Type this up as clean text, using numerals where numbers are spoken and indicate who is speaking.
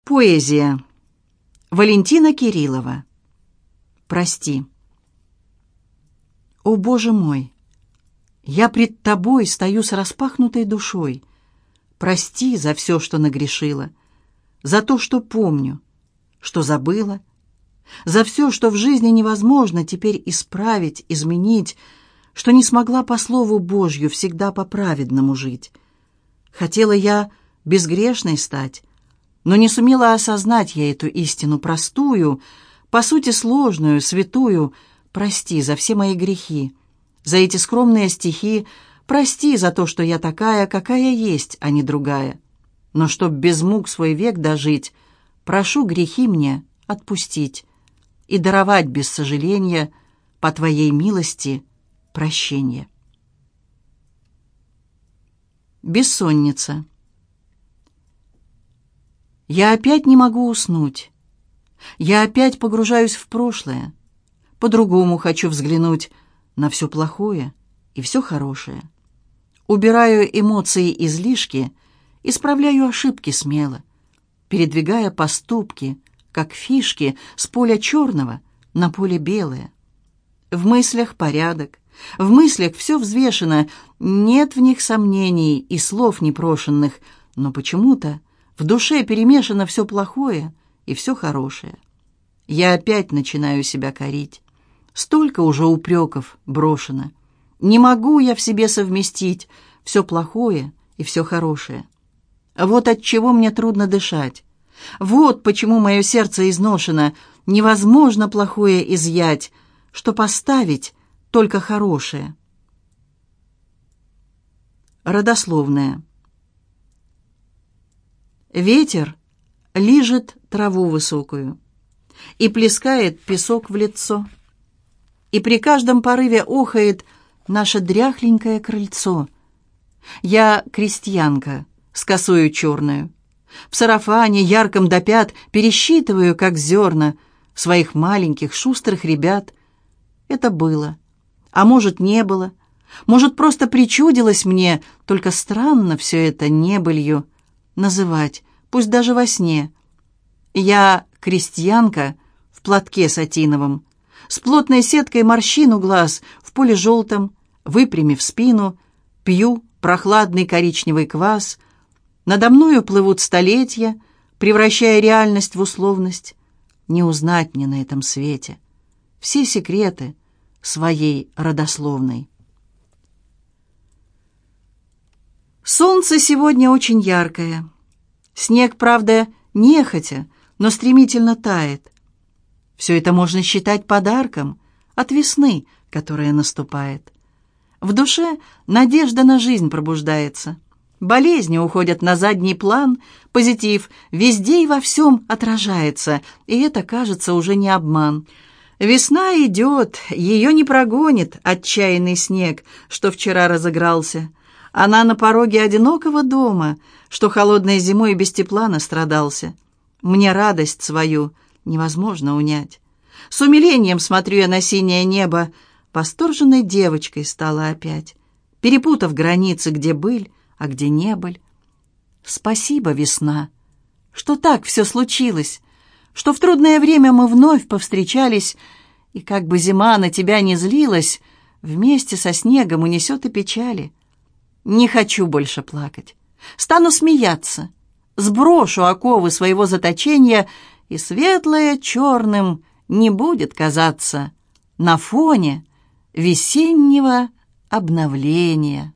Speaker 1: Поэзия. Валентина Кириллова. «Прости». О, Боже мой! Я пред Тобой стою с распахнутой душой. Прости за все, что нагрешила, за то, что помню, что забыла, за все, что в жизни невозможно теперь исправить, изменить, что не смогла по слову Божью всегда по-праведному жить. Хотела я безгрешной стать, но не сумела осознать я эту истину простую, по сути сложную, святую. Прости за все мои грехи, за эти скромные стихи, прости за то, что я такая, какая есть, а не другая. Но чтоб без мук свой век дожить, прошу грехи мне отпустить и даровать без сожаления по Твоей милости прощение. Бессонница. Я опять не могу уснуть. Я опять погружаюсь в прошлое. По-другому хочу взглянуть на все плохое и все хорошее. Убираю эмоции излишки, исправляю ошибки смело, передвигая поступки, как фишки, с поля черного на поле белое. В мыслях порядок, в мыслях все взвешено, нет в них сомнений и слов непрошенных, но почему-то в душе перемешано все плохое и все хорошее. Я опять начинаю себя корить. Столько уже упреков брошено. Не могу я в себе совместить все плохое и все хорошее. Вот от чего мне трудно дышать. Вот почему мое сердце изношено. Невозможно плохое изъять, что поставить только хорошее. Родословная. Ветер лижет траву высокую и плескает песок в лицо, и при каждом порыве охает наше дряхленькое крыльцо. Я крестьянка с косою черною, в сарафане ярком до пят пересчитываю, как зерна, своих маленьких шустрых ребят. Это было, а может, не было, может, просто причудилось мне, только странно все это небылью называть, пусть даже во сне. Я крестьянка в платке сатиновом, с плотной сеткой морщин у глаз, в поле желтом, выпрямив спину, пью прохладный коричневый квас. Надо мною плывут столетия, превращая реальность в условность. Не узнать мне на этом свете все секреты своей родословной. Солнце сегодня очень яркое. Снег, правда, нехотя, но стремительно тает. Все это можно считать подарком от весны, которая наступает. В душе надежда на жизнь пробуждается. Болезни уходят на задний план, позитив везде и во всем отражается, и это, кажется, уже не обман. Весна идет, ее не прогонит отчаянный снег, что вчера разыгрался. Она на пороге одинокого дома, что холодной зимой без тепла настрадался. Мне радость свою невозможно унять. С умилением смотрю я на синее небо. Восторженной девочкой стала опять, перепутав границы, где быль, а где не быль. Спасибо, весна, что так все случилось, что в трудное время мы вновь повстречались, и как бы зима на тебя не злилась, вместе со снегом унесет и печали. Не хочу больше плакать, стану смеяться, сброшу оковы своего заточения, и светлое черным не будет казаться на фоне весеннего обновления.